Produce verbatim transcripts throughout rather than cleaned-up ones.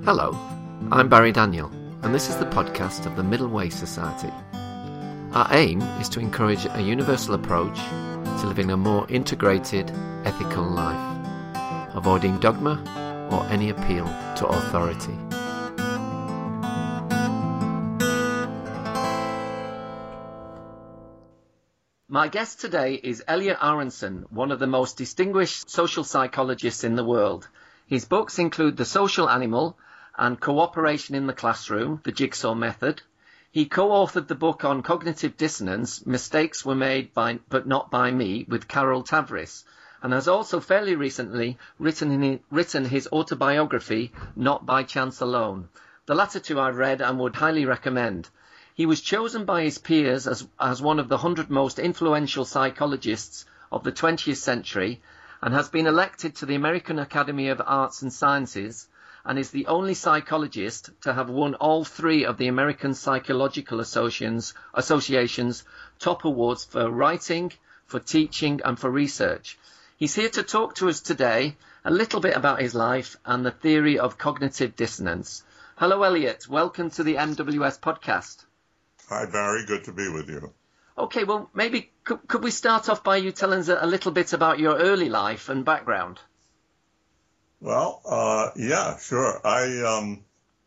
Hello, I'm Barry Daniel, and this is the podcast of the Middle Way Society. Our aim is to encourage a universal approach to living a more integrated, ethical life, avoiding dogma or any appeal to authority. My guest today is Elliot Aronson, one of the most distinguished social psychologists in the world. His books include The Social Animal and Cooperation in the Classroom, The Jigsaw Method. He co-authored the book on cognitive dissonance, Mistakes Were Made by, but Not by Me, with Carol Tavris, and has also fairly recently written, in, written his autobiography, Not by Chance Alone. The latter two I've read and would highly recommend. He was chosen by his peers as, as one of the hundred most influential psychologists of the twentieth century and has been elected to the American Academy of Arts and Sciences and is the only psychologist to have won all three of the American Psychological Association's, Association's top awards for writing, for teaching and for research. He's here to talk to us today a little bit about his life and the theory of cognitive dissonance. Hello, Elliot. Welcome to the M W S podcast. Hi, Barry. Good to be with you. Okay, well, maybe could, could we start off by you telling us a, a little bit about your early life and background? Well, uh, yeah, sure. I um,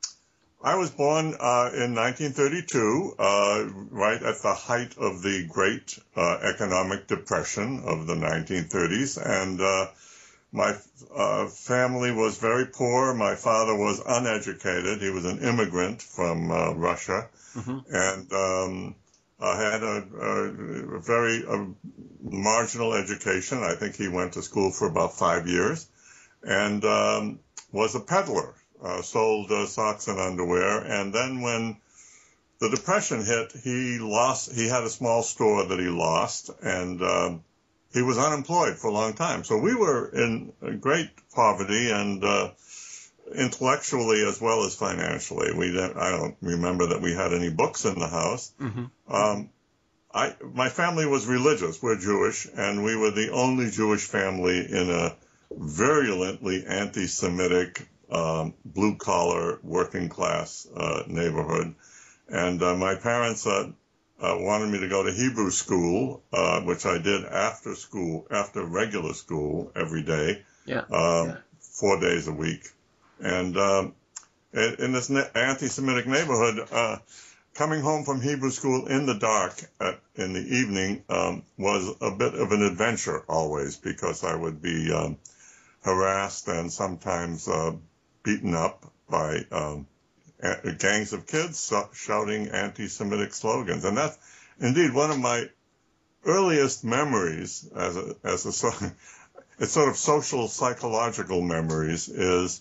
I was born uh, in nineteen thirty-two, uh, right at the height of the Great uh, Economic Depression of the nineteen thirties, and uh, my uh, family was very poor. My father was uneducated. He was an immigrant from uh, Russia, mm-hmm. and um, I had a, a, a very a marginal education. I think he went to school for about five years. And um, was a peddler, uh, sold uh, socks and underwear. And then when the Depression hit, he lost. He had a small store that he lost, and um, he was unemployed for a long time. So we were in great poverty, and uh, intellectually as well as financially. We didn't, I don't remember that we had any books in the house. Mm-hmm. Um, I my family was religious. We're Jewish, and we were the only Jewish family in a virulently anti-Semitic, um, blue-collar, working-class uh, neighborhood. And uh, my parents uh, uh, wanted me to go to Hebrew school, uh, which I did after school, after regular school every day, yeah. Um, yeah. four days a week. And um, in, in this ne- anti-Semitic neighborhood, uh, coming home from Hebrew school in the dark at, in the evening um, was a bit of an adventure always, because I would be um, harassed and sometimes uh, beaten up by um, a- gangs of kids so- shouting anti-Semitic slogans. And that's indeed one of my earliest memories as a, as a so- it's sort of social psychological memories is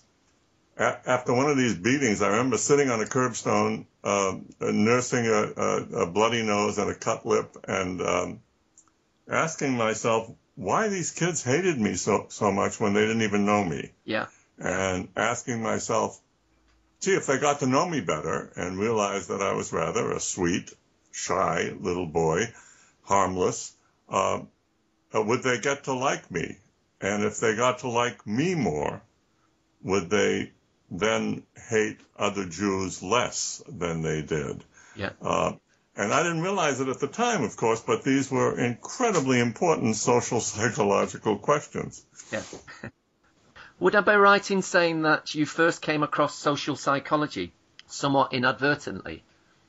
a- after one of these beatings, I remember sitting on a curbstone, uh, nursing a, a, a bloody nose and a cut lip, and um, asking myself why these kids hated me so so much when they didn't even know me. Yeah. And asking myself, gee, if they got to know me better and realized that I was rather a sweet, shy little boy, harmless, uh, would they get to like me? And if they got to like me more, would they then hate other Jews less than they did? Yeah. Uh, and I didn't realize it at the time, of course, but these were incredibly important social psychological questions. Yeah. Would I be right in saying that you first came across social psychology somewhat inadvertently?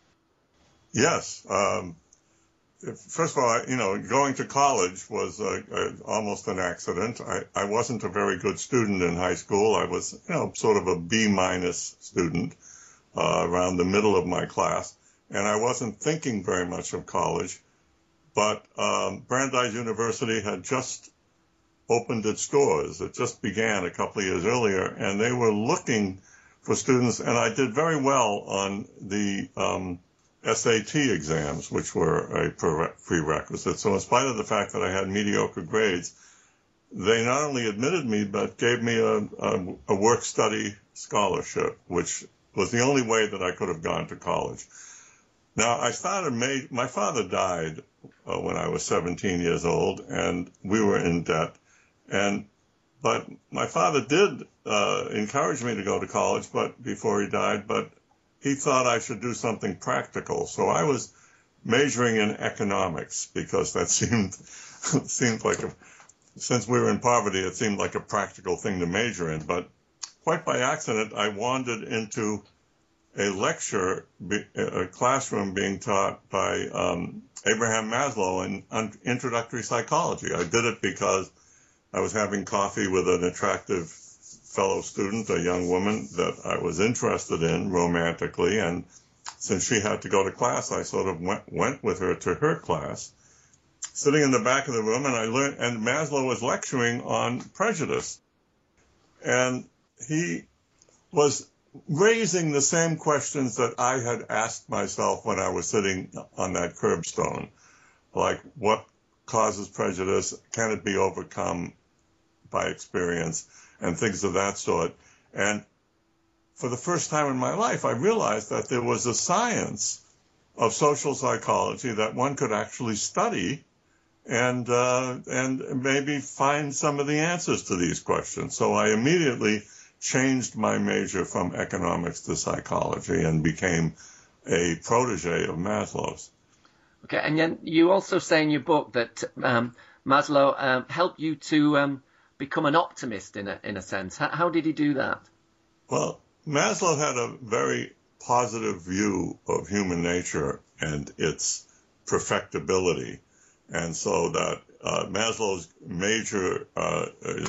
Yes. Um, first of all, you know, going to college was uh, uh, almost an accident. I, I wasn't a very good student in high school. I was, you know, sort of a B-minus student uh, around the middle of my class. And I wasn't thinking very much of college. But um, Brandeis University had just opened its doors. It just began a couple of years earlier, and they were looking for students. And I did very well on the um, S A T exams, which were a prerequisite. So in spite of the fact that I had mediocre grades, they not only admitted me, but gave me a, a, a work-study scholarship, which was the only way that I could have gone to college. Now, I started, ma- my father died uh, when I was seventeen years old, and we were in debt. And but my father did uh, encourage me to go to college, but before he died, but he thought I should do something practical. So I was majoring in economics because that seemed seemed like a, since we were in poverty, it seemed like a practical thing to major in. But quite by accident, I wandered into a lecture, a classroom being taught by um, Abraham Maslow in introductory psychology. I did it because I was having coffee with an attractive fellow student, a young woman that I was interested in romantically, and since she had to go to class, I sort of went, went with her to her class, sitting in the back of the room, and I learned, and Maslow was lecturing on prejudice, and he was raising the same questions that I had asked myself when I was sitting on that curbstone, like what causes prejudice, can it be overcome by experience, and things of that sort. And for the first time in my life, I realized that there was a science of social psychology that one could actually study and uh, and maybe find some of the answers to these questions. So I immediately changed my major from economics to psychology and became a protege of Maslow's. Okay, and then you also say in your book that um, Maslow um, helped you to um, become an optimist in a in a sense. How, how did he do that? Well, Maslow had a very positive view of human nature and its perfectibility. And so that uh, Maslow's major uh,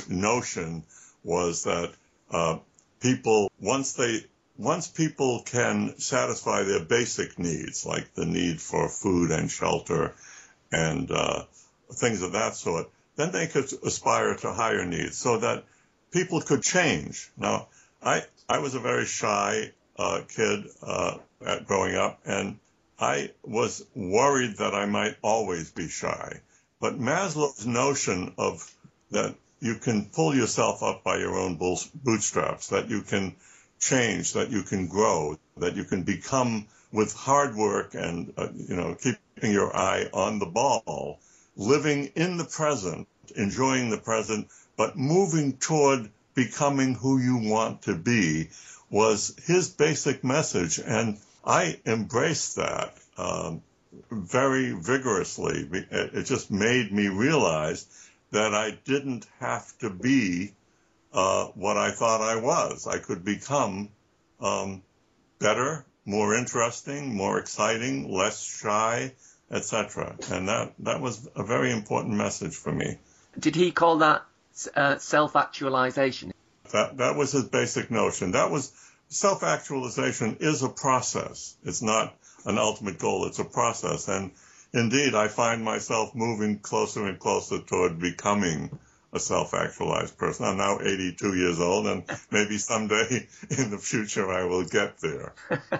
notion was that uh, people, once they, once people can satisfy their basic needs, like the need for food and shelter and uh, things of that sort, then they could aspire to higher needs so that people could change. Now, I, I was a very shy uh, kid uh, at growing up, and I was worried that I might always be shy. But Maslow's notion of that you can pull yourself up by your own bootstraps, that you can change, that you can grow, that you can become with hard work and, uh, you know, keeping your eye on the ball, living in the present, enjoying the present, but moving toward becoming who you want to be, was his basic message. And I embraced that um, very vigorously. It just made me realize that I didn't have to be uh, what I thought I was. I could become um, better, more interesting, more exciting, less shy, et cetera. And that, that was a very important message for me. Did he call that uh, self-actualization? That that was his basic notion. That was self-actualization is a process. It's not an ultimate goal. It's a process. And indeed, I find myself moving closer and closer toward becoming a self-actualized person. I'm now eighty-two years old, and maybe someday in the future I will get there.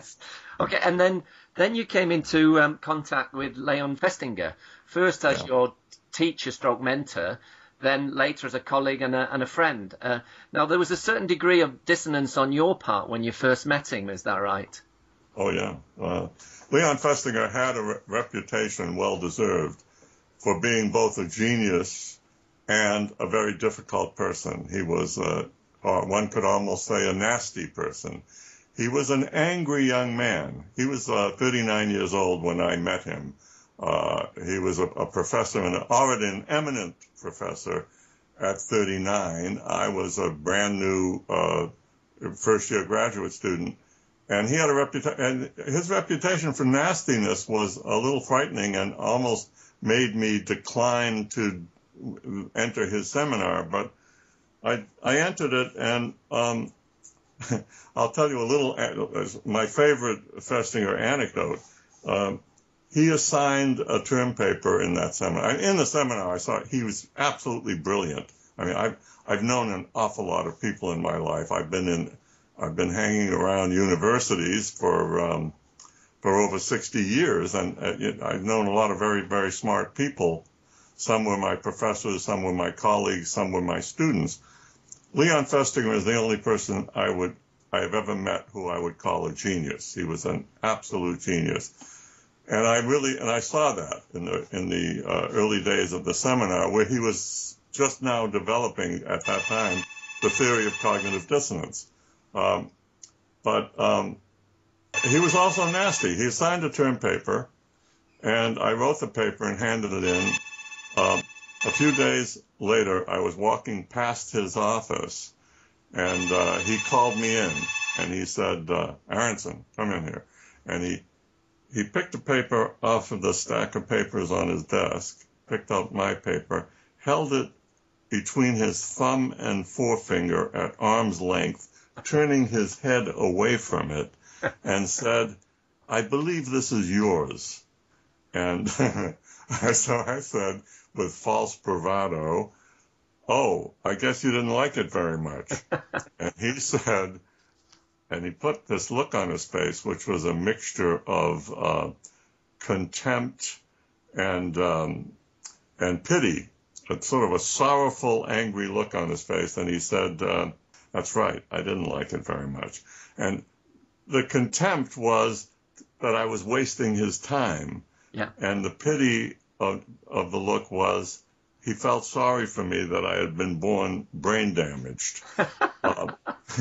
Okay, and then then you came into um, contact with Leon Festinger, first as yeah. your teacher stroke mentor, then later as a colleague and a, and a friend. Uh, now, there was a certain degree of dissonance on your part when you first met him, is that right? Oh, yeah. Uh, Leon Festinger had a re- reputation, well-deserved, for being both a genius and a very difficult person. He was, uh, uh, one could almost say, a nasty person. He was an angry young man. He was uh, thirty-nine years old when I met him. Uh, he was a, a professor, and already an eminent professor at thirty-nine. I was a brand new uh, first-year graduate student, and he had a reputation. And his reputation for nastiness was a little frightening, and almost made me decline to enter his seminar. But I I entered it, and um, I'll tell you a little. My favorite Festinger anecdote. Um, He assigned a term paper in that seminar. In the seminar, I saw he was absolutely brilliant. I mean, I've I've known an awful lot of people in my life. I've been in, I've been hanging around universities for um, for over sixty years, and uh, I've known a lot of very very smart people. Some were my professors, some were my colleagues, some were my students. Leon Festinger is the only person I would I have ever met who I would call a genius. He was an absolute genius. And I really, and I saw that in the in the uh, early days of the seminar, where he was just now developing at that time the theory of cognitive dissonance. Um, but um, he was also nasty. He signed a term paper, and I wrote the paper and handed it in. Um, a few days later, I was walking past his office, and uh, he called me in, and he said, uh, Aronson, come in here. And he he picked a paper off of the stack of papers on his desk, picked out my paper, held it between his thumb and forefinger at arm's length, turning his head away from it, and said, I believe this is yours. And so I said, with false bravado, oh, I guess you didn't like it very much. And he said, and he put this look on his face, which was a mixture of uh, contempt and um, and pity, a sort of a sorrowful, angry look on his face. And he said, uh, that's right, I didn't like it very much. And the contempt was that I was wasting his time. Yeah. And the pity of, of the look was he felt sorry for me that I had been born brain damaged. um,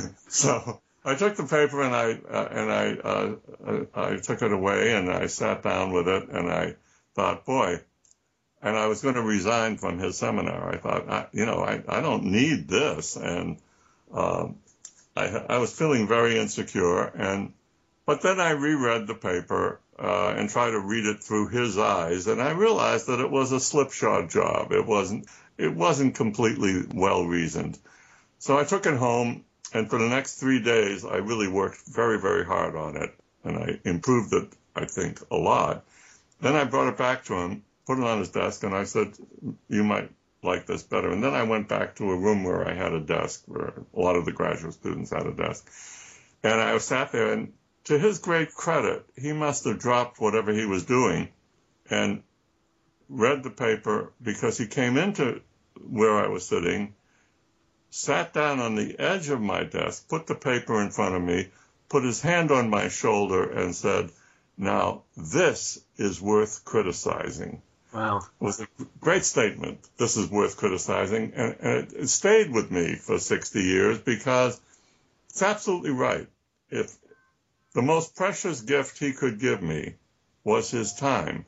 so I took the paper and I uh, and I uh, I took it away and I sat down with it and I thought, boy, and I was going to resign from his seminar. I thought, I, you know, I, I don't need this, and um, I I was feeling very insecure. And but then I reread the paper uh, and tried to read it through his eyes, and I realized that it was a slipshod job. It wasn't it wasn't completely well reasoned. So I took it home. And for the next three days, I really worked very, very hard on it. And I improved it, I think, a lot. Then I brought it back to him, put it on his desk, and I said, you might like this better. And then I went back to a room where I had a desk, where a lot of the graduate students had a desk. And I sat there, and to his great credit, he must have dropped whatever he was doing and read the paper, because he came into where I was sitting, sat down on the edge of my desk, put the paper in front of me, put his hand on my shoulder, and said, now, this is worth criticizing. Wow. It was a great statement. This is worth criticizing. And, and it, it stayed with me for sixty years, because it's absolutely right. If the most precious gift he could give me was his time,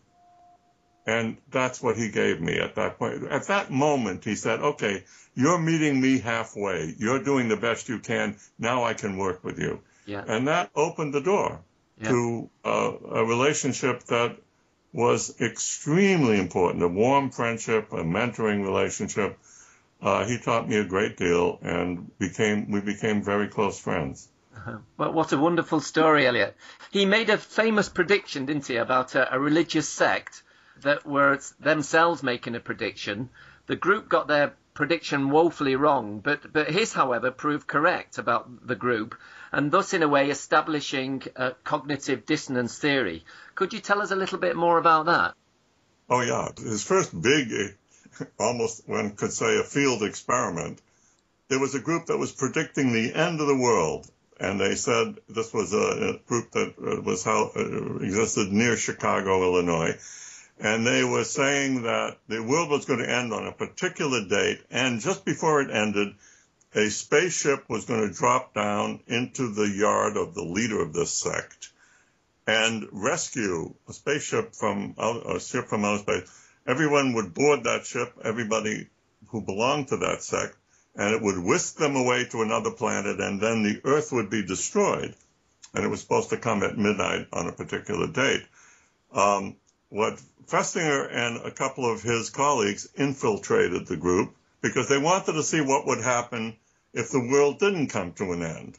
and that's what he gave me at that point. At that moment, he said, okay, you're meeting me halfway. You're doing the best you can. Now I can work with you. Yeah. And that opened the door yeah. to uh, a relationship that was extremely important, a warm friendship, a mentoring relationship. Uh, he taught me a great deal, and became we became very close friends. Uh-huh. Well, what a wonderful story, Eliot. He made a famous prediction, didn't he, about a, a religious sect that were themselves making a prediction. The group got their prediction woefully wrong, but, but his, however, proved correct about the group, and thus, in a way, establishing a cognitive dissonance theory. Could you tell us a little bit more about that? Oh, yeah. His first big, almost one could say a field experiment, there was a group that was predicting the end of the world. And they said this was a, a group that was how, uh, existed near Chicago, Illinois. And they were saying that the world was going to end on a particular date, and just before it ended, a spaceship was going to drop down into the yard of the leader of this sect and rescue a spaceship from out, a ship from outer space. Everyone would board that ship, everybody who belonged to that sect, and it would whisk them away to another planet, and then the Earth would be destroyed. And it was supposed to come at midnight on a particular date. Um, what Festinger and a couple of his colleagues infiltrated the group because they wanted to see what would happen if the world didn't come to an end.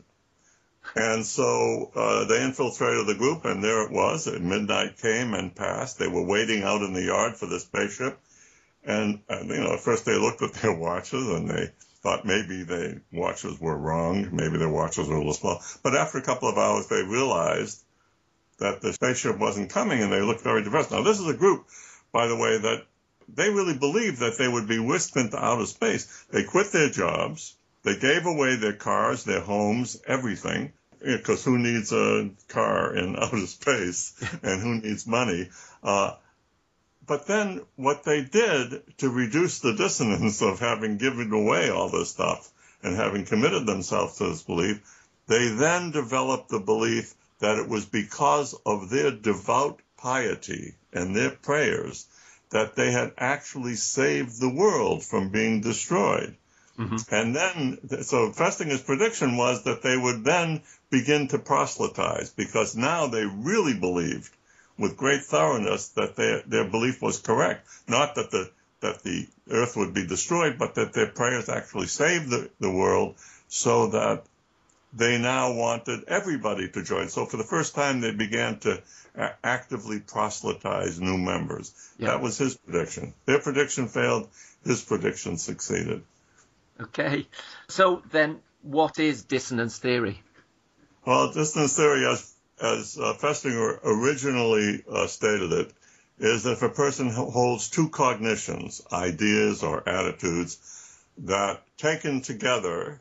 And so uh, they infiltrated the group, and there it was. Midnight came and passed. They were waiting out in the yard for the spaceship. And, uh, you know, at first they looked at their watches, and they thought maybe their watches were wrong. Maybe their watches were a little small. But after a couple of hours, they realized that the spaceship wasn't coming, and they looked very depressed. Now, this is a group, by the way, that they really believed that they would be whisked into outer space. They quit their jobs. They gave away their cars, their homes, everything, because who needs a car in outer space, and who needs money? Uh, but then what they did to reduce the dissonance of having given away all this stuff and having committed themselves to this belief, they then developed the belief that it was because of their devout piety and their prayers that they had actually saved the world from being destroyed. Mm-hmm. And then, so Festinger's prediction was that they would then begin to proselytize, because now they really believed with great thoroughness that their, their belief was correct. Not that the, that the earth would be destroyed, but that their prayers actually saved the, the world, so that they now wanted everybody to join. So for the first time, they began to a- actively proselytize new members. Yeah. That was his prediction. Their prediction failed. His prediction succeeded. Okay. So then what is dissonance theory? Well, dissonance theory, as, as uh, Festinger originally uh, stated it, is that if a person holds two cognitions, ideas or attitudes, that taken together,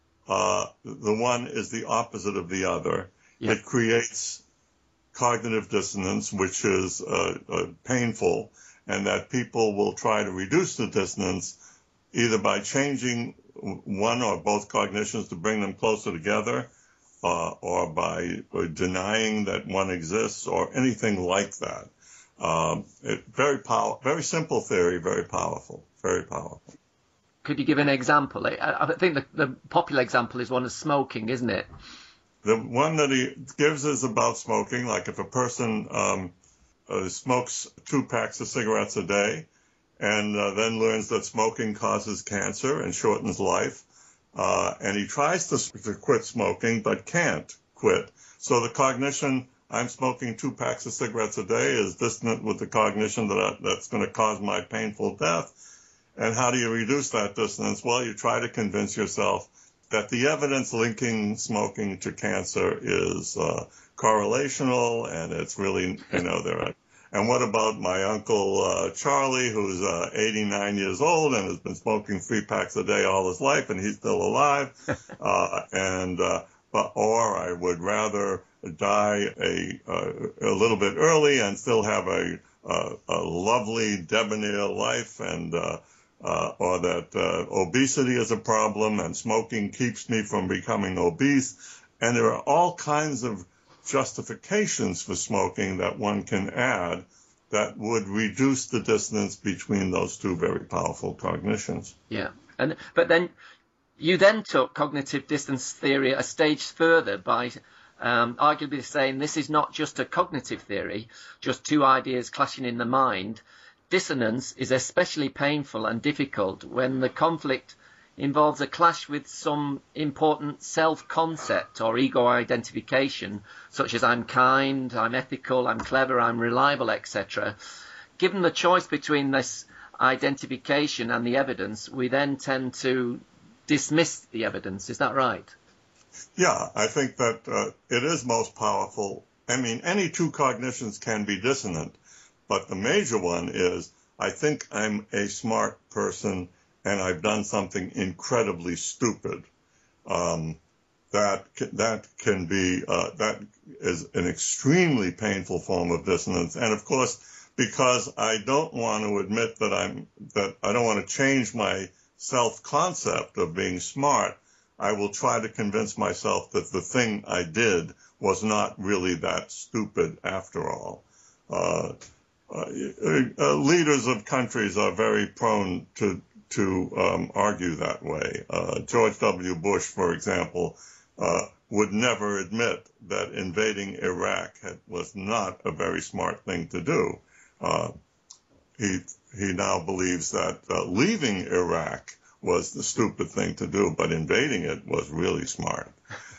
Uh, the one is the opposite of the other. Yep. It creates cognitive dissonance, which is uh, uh, painful, and that people will try to reduce the dissonance either by changing one or both cognitions to bring them closer together, uh, or by uh, denying that one exists, or anything like that. Um, it, very power, very simple theory, very powerful, very powerful. Could you give an example? I, I think the, the popular example is one of smoking, isn't it? The one that he gives is about smoking. Like if a person um, uh, smokes two packs of cigarettes a day and uh, then learns that smoking causes cancer and shortens life, uh, and he tries to, to quit smoking but can't quit. So the cognition, I'm smoking two packs of cigarettes a day, is dissonant with the cognition that I, that's going to cause my painful death. And how do you reduce that dissonance? Well, you try to convince yourself that the evidence linking smoking to cancer is uh, correlational, and it's really, you know, there. And what about my uncle uh, Charlie, who's uh, eighty-nine years old and has been smoking three packs a day all his life, and he's still alive? uh, and uh, but, or I would rather die a uh, a little bit early and still have a a, a lovely debonair life, and uh, Uh, or that uh, obesity is a problem and smoking keeps me from becoming obese. And there are all kinds of justifications for smoking that one can add that would reduce the dissonance between those two very powerful cognitions. Yeah. And but then you then took cognitive dissonance theory a stage further by um, arguably saying this is not just a cognitive theory, just two ideas clashing in the mind. Dissonance is especially painful and difficult when the conflict involves a clash with some important self-concept or ego identification, such as I'm kind, I'm ethical, I'm clever, I'm reliable, et cetera. Given the choice between this identification and the evidence, we then tend to dismiss the evidence. Is that right? Yeah, I think that uh, it is most powerful. I mean, any two cognitions can be dissonant. But the major one is, I think I'm a smart person and I've done something incredibly stupid. Um, that that can be uh, that is an extremely painful form of dissonance. And of course, because I don't want to admit that I'm that I don't want to change my self-concept of being smart, I will try to convince myself that the thing I did was not really that stupid after all. Uh, Uh, uh, leaders of countries are very prone to to um, argue that way. Uh, George W. Bush, for example, uh, would never admit that invading Iraq had, was not a very smart thing to do. Uh, he he now believes that uh, leaving Iraq was the stupid thing to do, but invading it was really smart.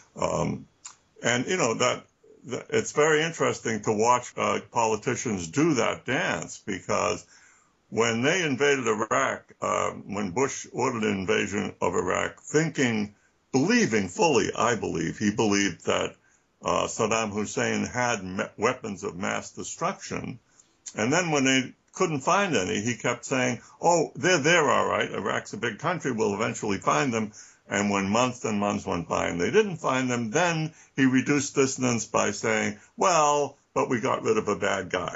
Um, and you know that. It's very interesting to watch uh, politicians do that dance, because when they invaded Iraq, uh, when Bush ordered an invasion of Iraq, thinking, believing fully, I believe, he believed that uh, Saddam Hussein had me- weapons of mass destruction. And then when they couldn't find any, he kept saying, oh, they're there all right. Iraq's a big country. We'll eventually find them. And when months and months went by and they didn't find them, then he reduced dissonance by saying, well, but we got rid of a bad guy.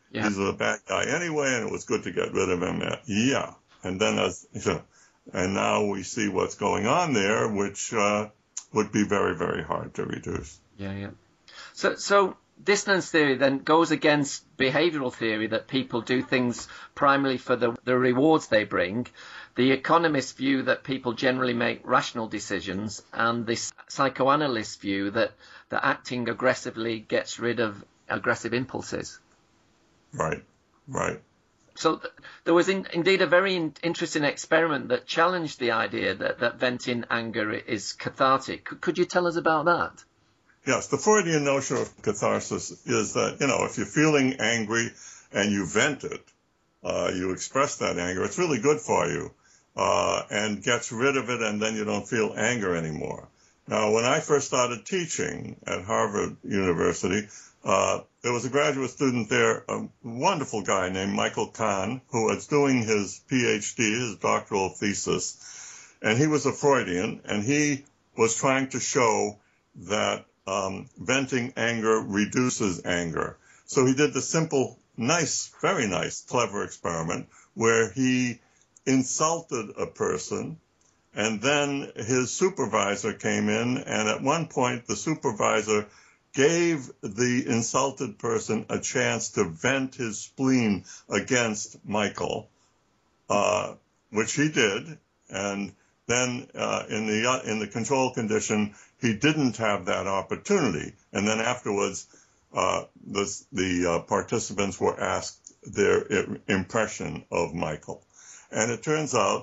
Yeah. He's a bad guy anyway, and it was good to get rid of him. Yeah. And then, as, and now we see what's going on there, which uh, would be very, very hard to reduce. Yeah, yeah. So, so dissonance theory then goes against behavioral theory that people do things primarily for the, the rewards they bring. The economist view that people generally make rational decisions, and this psychoanalyst view that, that acting aggressively gets rid of aggressive impulses. Right, right. So th- there was in, indeed a very in- interesting experiment that challenged the idea that, that venting anger is cathartic. C- could you tell us about that? Yes, the Freudian notion of catharsis is that, you know, if you're feeling angry and you vent it, uh, you express that anger, it's really good for you, uh, and gets rid of it, and then you don't feel anger anymore. Now, when I first started teaching at Harvard University, uh, there was a graduate student there, a wonderful guy named Michael Kahn, who was doing his PhD, his doctoral thesis, and he was a Freudian, and he was trying to show that Um, venting anger reduces anger. So he did the simple, nice, very nice, clever experiment where he insulted a person, and then his supervisor came in, and at one point the supervisor gave the insulted person a chance to vent his spleen against Michael, uh, which he did, and then uh, in the uh, in the control condition, he didn't have that opportunity. And then afterwards, uh, the, the uh, participants were asked their I- impression of Michael. And it turns out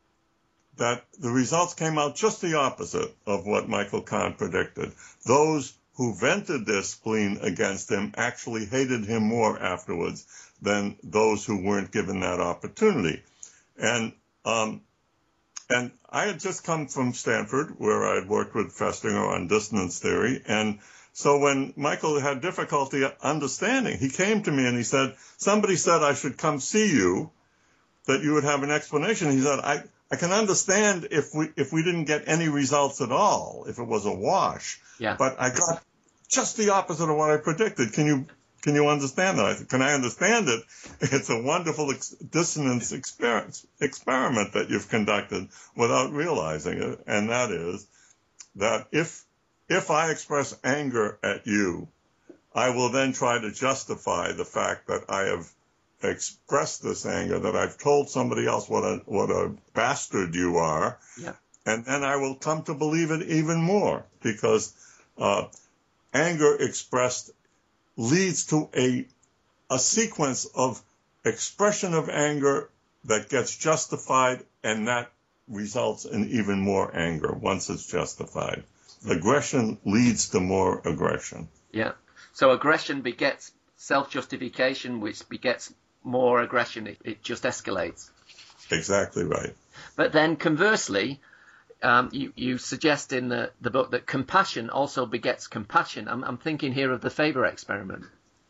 that the results came out just the opposite of what Michael Kahn predicted. Those who vented their spleen against him actually hated him more afterwards than those who weren't given that opportunity. And um, And I had just come from Stanford, where I had worked with Festinger on dissonance theory. And so when Michael had difficulty understanding, he came to me and he said, somebody said I should come see you, that you would have an explanation. He said, I, I can understand if we if we didn't get any results at all, if it was a wash. Yeah. But I got just the opposite of what I predicted. Can you Can you understand that? I said, can I understand it? It's a wonderful ex- dissonance experience, experiment that you've conducted without realizing it. And that is that if, if I express anger at you, I will then try to justify the fact that I have expressed this anger, that I've told somebody else what a, what a bastard you are. Yeah. And then I will come to believe it even more, because uh, anger expressed leads to a a sequence of expression of anger that gets justified, and that results in even more anger once it's justified. Aggression leads to more aggression. Yeah. So aggression begets self-justification, which begets more aggression. It, it just escalates. Exactly right. But then conversely, Um, you, you suggest in the, the book that compassion also begets compassion. I'm, I'm thinking here of the Faber experiment.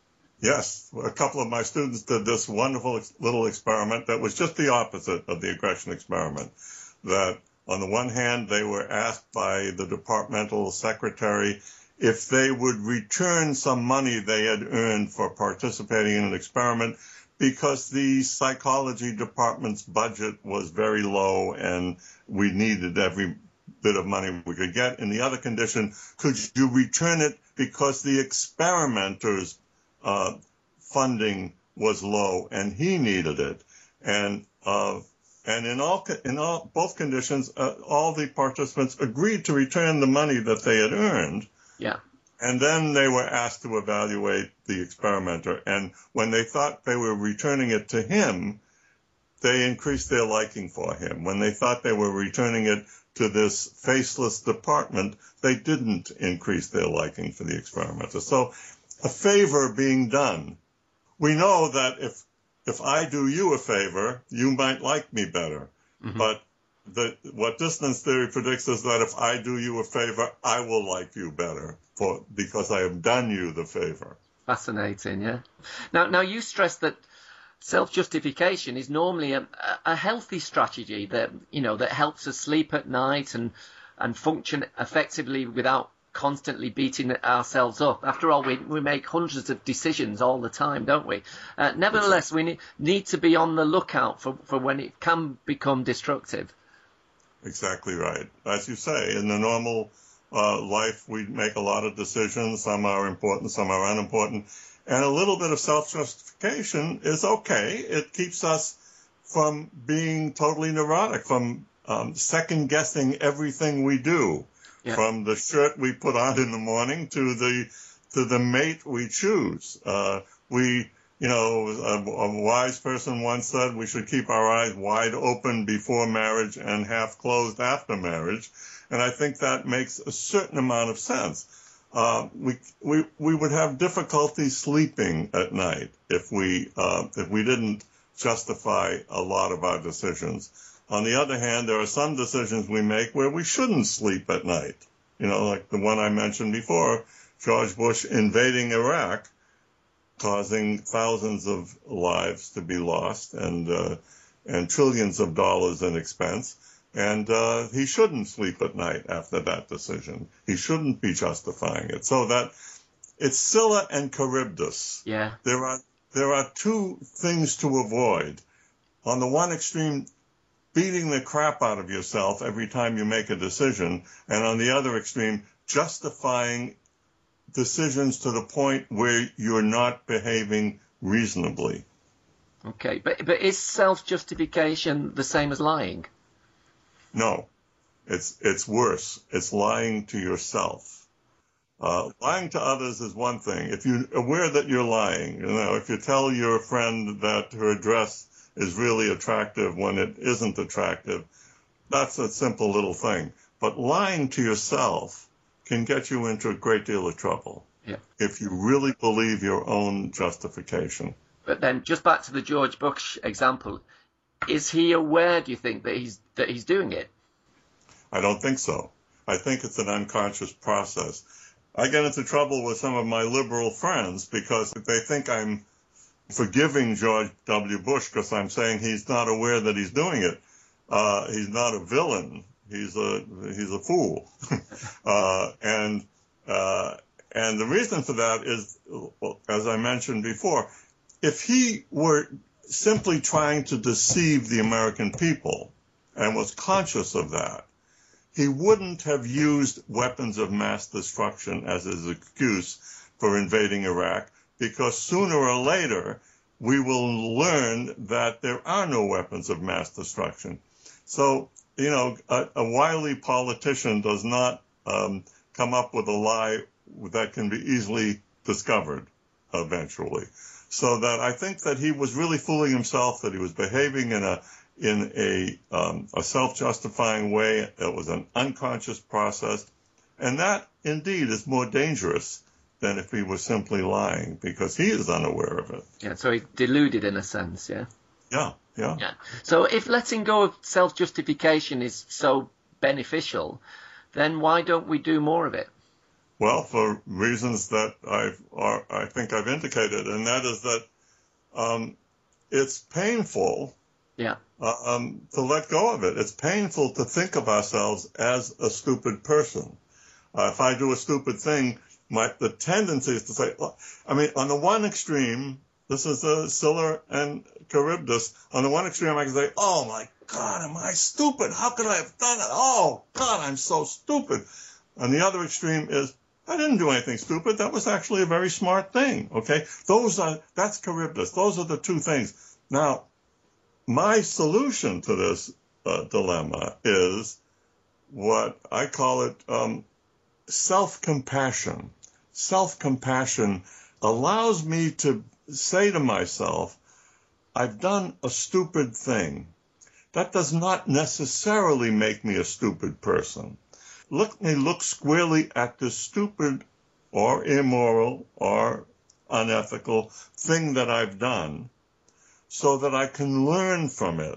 Yes, a couple of my students did this wonderful ex- little experiment that was just the opposite of the aggression experiment. That on the one hand, they were asked by the departmental secretary if they would return some money they had earned for participating in an experiment, because the psychology department's budget was very low and we needed every bit of money we could get. In the other condition, could you return it because the experimenter's uh, funding was low and he needed it? And uh, and in all in all both conditions, uh, all the participants agreed to return the money that they had earned. Yeah. And then they were asked to evaluate the experimenter. And when they thought they were returning it to him, they increased their liking for him. When they thought they were returning it to this faceless department, they didn't increase their liking for the experimenter. So a favor being done. We know that if if I do you a favor, you might like me better. Mm-hmm. But the, what dissonance theory predicts is that if I do you a favor, I will like you better for because I have done you the favor. Fascinating, yeah. Now, now you stress that self-justification is normally a, a healthy strategy that, you know, that helps us sleep at night and and function effectively without constantly beating ourselves up. After all, we, we make hundreds of decisions all the time, don't we? Uh, nevertheless, we ne- need to be on the lookout for, for when it can become destructive. Exactly right. As you say, in the normal uh, life, we make a lot of decisions. Some are important, some are unimportant. And a little bit of self-justification is okay. It keeps us from being totally neurotic, from um, second-guessing everything we do, yeah. From the shirt we put on in the morning to the to the mate we choose. Uh, we, you know, a, a wise person once said we should keep our eyes wide open before marriage and half closed after marriage, and I think that makes a certain amount of sense. Uh, we we we would have difficulty sleeping at night if we uh, if we didn't justify a lot of our decisions. On the other hand, there are some decisions we make where we shouldn't sleep at night. You know, like the one I mentioned before, George Bush invading Iraq, causing thousands of lives to be lost and uh, and trillions of dollars in expense. And uh, he shouldn't sleep at night after that decision. He shouldn't be justifying it. So that it's Scylla and Charybdis. Yeah. There are there are two things to avoid. On the one extreme, beating the crap out of yourself every time you make a decision, and on the other extreme, justifying decisions to the point where you're not behaving reasonably. Okay, but but is self-justification the same as lying? No, it's it's worse. It's lying to yourself. Uh, lying to others is one thing. If you're aware that you're lying, you know, if you tell your friend that her dress is really attractive when it isn't attractive, that's a simple little thing. But lying to yourself can get you into a great deal of trouble. Yeah. If you really believe your own justification. But then, just back to the George Bush example, is he aware, do you think, that he's that he's doing it? I don't think so. I think it's an unconscious process. I get into trouble with some of my liberal friends because they think I'm forgiving George W. Bush because I'm saying he's not aware that he's doing it. Uh, he's not a villain. He's a he's a fool. uh, and uh, and the reason for that is, as I mentioned before, if he were simply trying to deceive the American people and was conscious of that, he wouldn't have used weapons of mass destruction as his excuse for invading Iraq, because sooner or later we will learn that there are no weapons of mass destruction. So, you know, a, a wily politician does not um, come up with a lie that can be easily discovered eventually. So that I think that he was really fooling himself, that he was behaving in a in a, um, a self-justifying way. It was an unconscious process. And that, indeed, is more dangerous than if he was simply lying, because he is unaware of it. Yeah, so he's deluded in a sense, yeah? Yeah, yeah. Yeah. So if letting go of self-justification is so beneficial, then why don't we do more of it? Well, for reasons that I've, are, I think I've indicated, and that is that um, it's painful yeah. uh, um, to let go of it. It's painful to think of ourselves as a stupid person. Uh, if I do a stupid thing, my the tendency is to say, well, I mean, on the one extreme, this is uh, Scylla and Charybdis. On the one extreme, I can say, oh, my God, am I stupid? How could I have done it? Oh, God, I'm so stupid. On the other extreme is, I didn't do anything stupid. That was actually a very smart thing, okay? Those are, that's Charybdis. Those are the two things. Now, my solution to this uh, dilemma is what I call it um, self-compassion. Self-compassion allows me to say to myself, I've done a stupid thing. That does not necessarily make me a stupid person. Let me look squarely at the stupid or immoral or unethical thing that I've done so that I can learn from it.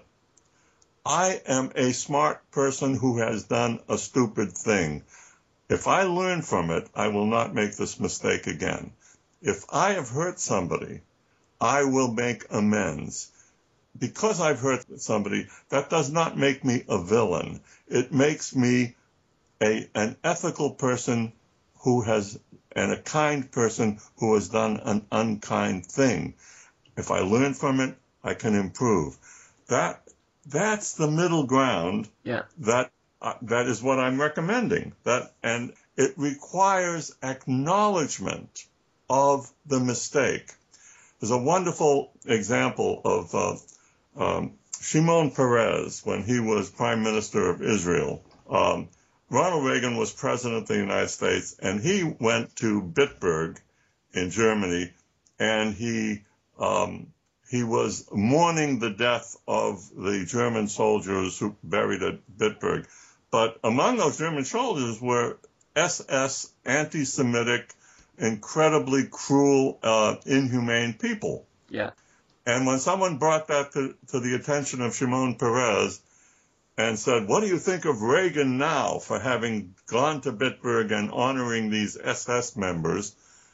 I am a smart person who has done a stupid thing. If I learn from it, I will not make this mistake again. If I have hurt somebody, I will make amends. Because I've hurt somebody, that does not make me a villain. It makes me a, an ethical person who has, and a kind person who has done an unkind thing. If I learn from it, I can improve. That that's the middle ground. Yeah. That uh, that is what I'm recommending. That and it requires acknowledgement of the mistake. There's a wonderful example of uh, um, Shimon Peres when he was Prime Minister of Israel. Um, Ronald Reagan was President of the United States, and he went to Bitburg in Germany, and he um, he was mourning the death of the German soldiers who buried at Bitburg. But among those German soldiers were S S, anti-Semitic, incredibly cruel, uh, inhumane people. Yeah. And when someone brought that to, to the attention of Shimon Peres and said, what do you think of Reagan now for having gone to Bitburg and honoring these S S members?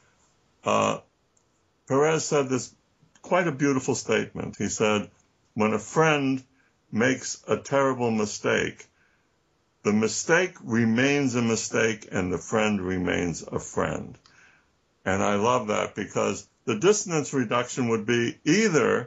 Uh, Peres said this quite a beautiful statement. He said, when a friend makes a terrible mistake, the mistake remains a mistake and the friend remains a friend. And I love that because the dissonance reduction would be either,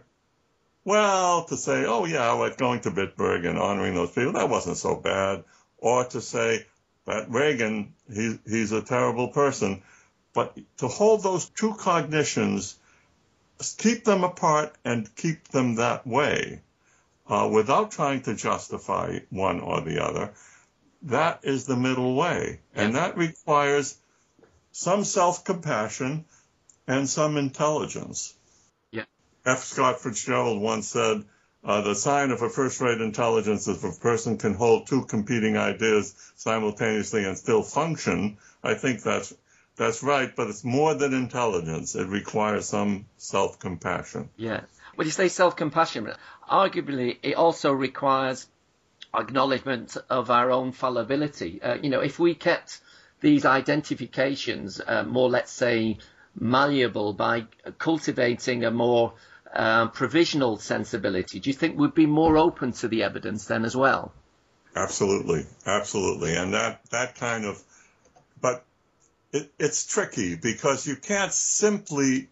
well, to say, oh, yeah, we're going to Bitburg and honoring those people, that wasn't so bad. Or to say that Reagan, he, he's a terrible person. But to hold those two cognitions, keep them apart and keep them that way uh, without trying to justify one or the other, that is the middle way. And that requires some self-compassion and some intelligence. Yeah. F. Scott Fitzgerald once said, uh, the sign of a first-rate intelligence is if a person can hold two competing ideas simultaneously and still function. I think that's that's right, but it's more than intelligence. It requires some self-compassion. Yeah. When you say self-compassion, arguably it also requires acknowledgement of our own fallibility. Uh, you know, if we kept these identifications uh, more, let's say, malleable by cultivating a more uh, provisional sensibility, do you think we'd be more open to the evidence then as well? Absolutely, absolutely. And that, that kind of, but it, it's tricky because you can't simply,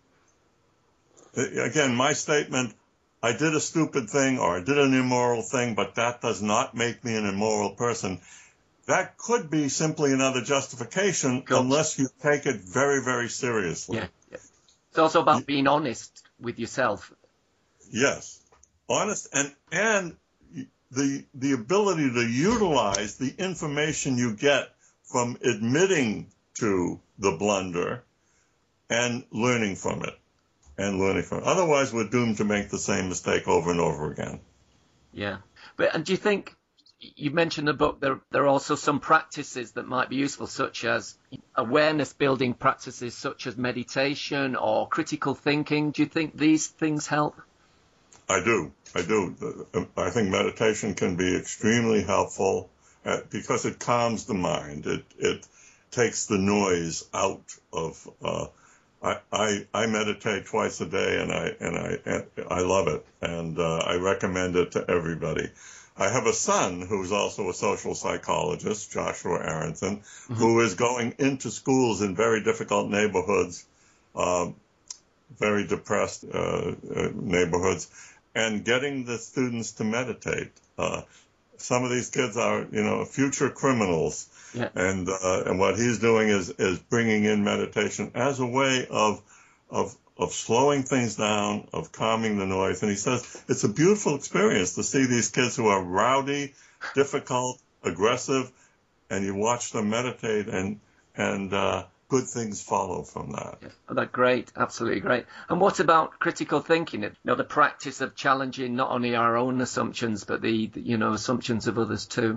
again, my statement, I did a stupid thing or I did an immoral thing, but that does not make me an immoral person. That could be simply another justification Gotcha. Unless you take it very, very seriously. Yeah, yeah. It's also about being honest with yourself. Yes. Honest and and the the ability to utilize the information you get from admitting to the blunder and learning from it. And learning from it. Otherwise, we're doomed to make the same mistake over and over again. Yeah. But and do you think, you mentioned the book, there, there are also some practices that might be useful, such as awareness-building practices such as meditation or critical thinking. Do you think these things help? I do. I do. I think meditation can be extremely helpful uh, because it calms the mind. It it takes the noise out of. Uh, I, I I meditate twice a day, and I and I and I love it, and uh, I recommend it to everybody. I have a son who's also a social psychologist, Joshua Aronson, mm-hmm. who is going into schools in very difficult neighborhoods, uh, very depressed uh, uh, neighborhoods, and getting the students to meditate. Uh, some of these kids are, you know, future criminals, yeah. and uh, and what he's doing is is bringing in meditation as a way of of of slowing things down, of calming the noise. And he says it's a beautiful experience to see these kids who are rowdy, difficult, aggressive, and you watch them meditate, and and uh, good things follow from that. Yeah. Oh, that's great. Absolutely great. And what about critical thinking? You know, the practice of challenging not only our own assumptions, but the, the you know, assumptions of others too.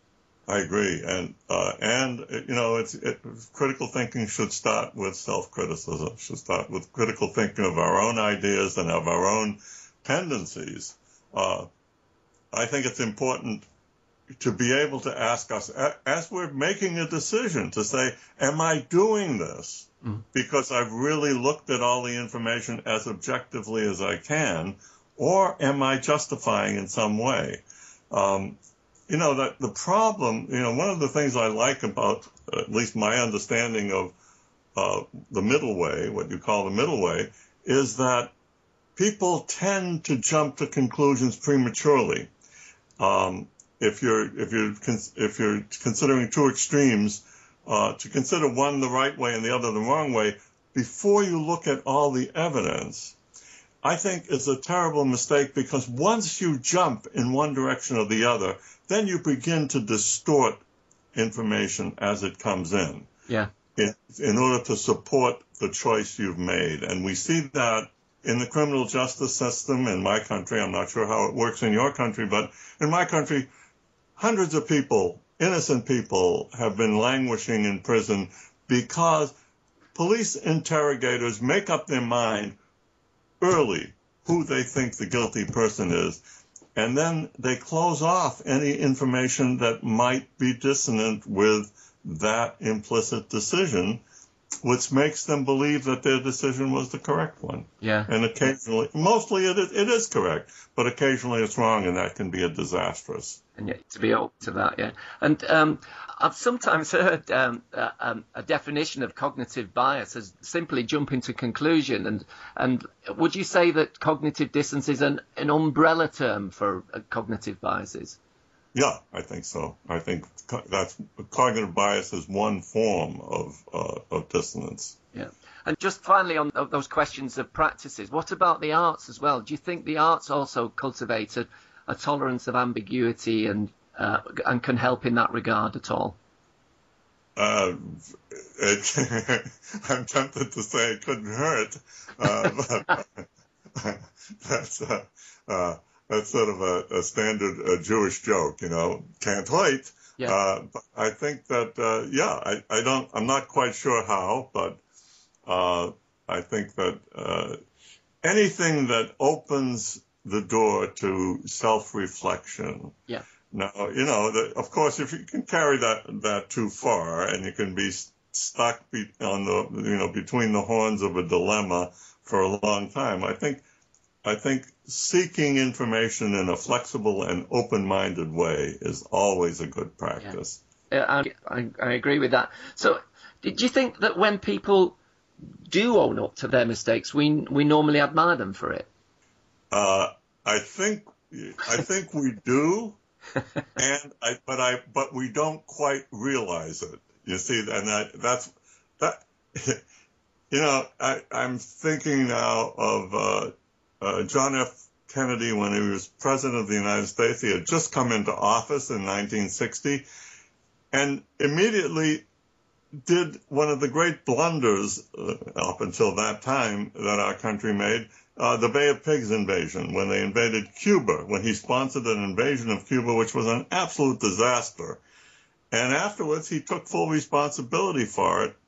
I agree, and uh, and you know, it's it, critical thinking should start with self-criticism. Should start with critical thinking of our own ideas and of our own tendencies. Uh, I think it's important to be able to ask us as we're making a decision to say, "Am I doing this mm. because I've really looked at all the information as objectively as I can, or am I justifying in some way?" Um, you know, that the problem, you know, one of the things I like about at least my understanding of uh, the middle way, what you call the middle way, is that people tend to jump to conclusions prematurely. Um, if you're if you're if you're considering two extremes, uh, to consider one the right way and the other the wrong way before you look at all the evidence, I think is a terrible mistake, because once you jump in one direction or the other, then you begin to distort information as it comes in. Yeah. In, in order to support the choice you've made. And we see that in the criminal justice system in my country. I'm not sure how it works in your country, but in my country, hundreds of people, innocent people, have been languishing in prison because police interrogators make up their mind early who they think the guilty person is, and then they close off any information that might be dissonant with that implicit decision, which makes them believe that their decision was the correct one. Yeah. And occasionally, mostly it is, it is correct, but occasionally it's wrong, and that can be a disastrous. And yet to be open to that, yeah. And um, I've sometimes heard um, uh, um, a definition of cognitive bias as simply jumping to conclusion. And and would you say that cognitive dissonance is an, an umbrella term for uh, cognitive biases? Yeah, I think so. I think co- that's cognitive bias is one form of uh, of dissonance. Yeah. And just finally on those questions of practices, what about the arts as well? Do you think the arts also cultivate a, a tolerance of ambiguity and uh, and can help in that regard at all? Uh, it, I'm tempted to say it couldn't hurt, uh, but that's uh, uh, that's sort of a, a standard uh, Jewish joke, you know, can't wait. Yeah. Uh, but I think that, uh, yeah, I, I don't, I'm not quite sure how, but uh, I think that uh, anything that opens the door to self-reflection. Yeah. Now, you know, the, of course, if you can carry that that too far, and you can be stuck be, on the, you know, between the horns of a dilemma for a long time, I think, I think seeking information in a flexible and open-minded way is always a good practice. Yeah. I, I, I agree with that. So, did you think that when people do own up to their mistakes, we we normally admire them for it? Uh, I think I think we do. and I, but I, but we don't quite realize it. You see, and that, that's that. You know, I, I'm thinking now of uh, uh, John F. Kennedy when he was president of the United States. He had just come into office in nineteen sixty, and immediately did one of the great blunders uh, up until that time that our country made. Uh, the Bay of Pigs invasion, when they invaded Cuba, when he sponsored an invasion of Cuba, which was an absolute disaster. And afterwards, he took full responsibility for it.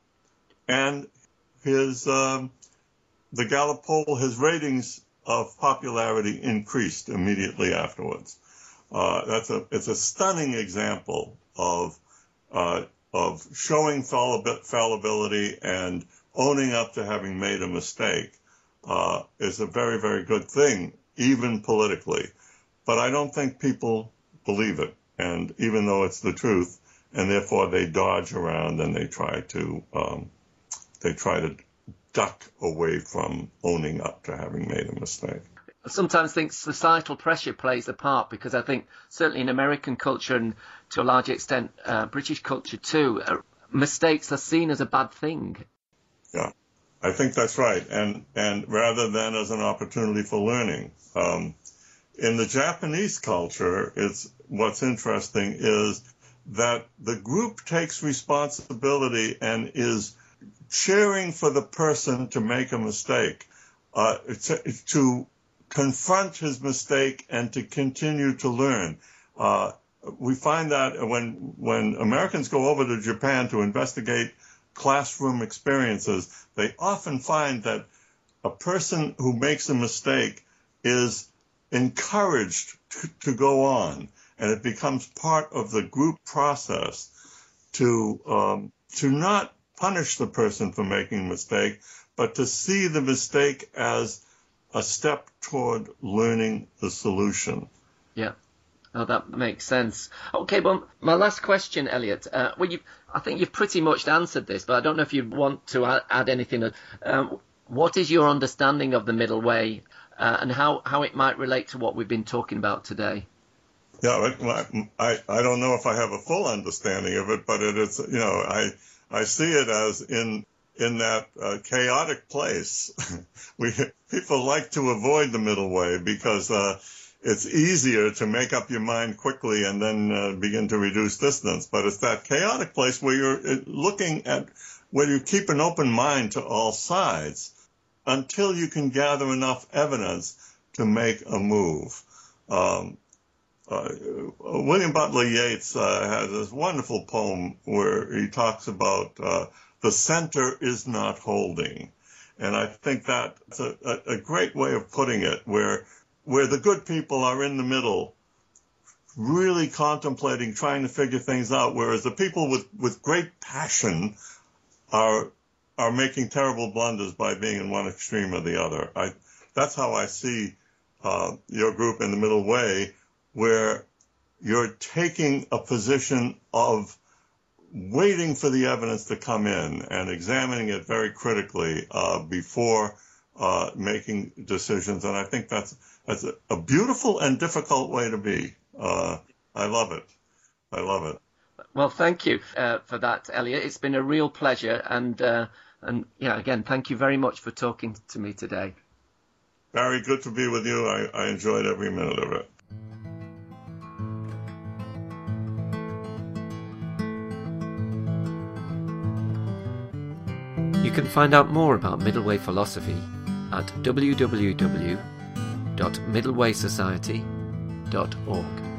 And his, um, the Gallup poll, his ratings of popularity increased immediately afterwards. Uh, that's a, it's a stunning example of, uh, of showing fallibility and owning up to having made a mistake. Uh, is a very, very good thing, even politically. But I don't think people believe it, and even though it's the truth, and therefore they dodge around and they try to um, they try to duck away from owning up to having made a mistake. I sometimes think societal pressure plays a part, because I think certainly in American culture and to a large extent uh, British culture too, uh, mistakes are seen as a bad thing. Yeah. I think that's right, and and rather than as an opportunity for learning. Um, in the Japanese culture, it's what's interesting is that the group takes responsibility and is cheering for the person to make a mistake, uh, to, to confront his mistake and to continue to learn. Uh, we find that when when Americans go over to Japan to investigate classroom experiences, they often find that a person who makes a mistake is encouraged to, to go on, and it becomes part of the group process to um, to not punish the person for making a mistake, but to see the mistake as a step toward learning the solution. Yeah. Oh, that makes sense. Okay, well, my last question, Elliot. Uh, well, you've, I think you've pretty much answered this, but I don't know if you want to add, add anything. Um, what is your understanding of the middle way, uh, and how, how it might relate to what we've been talking about today? Yeah, I, I don't know if I have a full understanding of it, but it is, you know, I I see it as in in that uh, chaotic place. we people like to avoid the middle way because uh, it's easier to make up your mind quickly and then uh, begin to reduce distance. But it's that chaotic place where you're looking at, where you keep an open mind to all sides until you can gather enough evidence to make a move. Um, Uh, William Butler Yeats uh, has this wonderful poem where he talks about uh, the center is not holding. And I think that's a, a, a great way of putting it, where where the good people are in the middle, really contemplating, trying to figure things out, whereas the people with, with great passion are are making terrible blunders by being in one extreme or the other. I, that's how I see uh, your group in the middle way, where you're taking a position of waiting for the evidence to come in and examining it very critically uh, before uh, making decisions. And I think that's that's a, a beautiful and difficult way to be. Uh, I love it. I love it. Well, thank you uh, for that, Elliot. It's been a real pleasure. And, uh, and yeah, again, thank you very much for talking to me today. Very good to be with you. I, I enjoyed every minute of it. You can find out more about Middle Way philosophy at w w w dot middle way society dot org.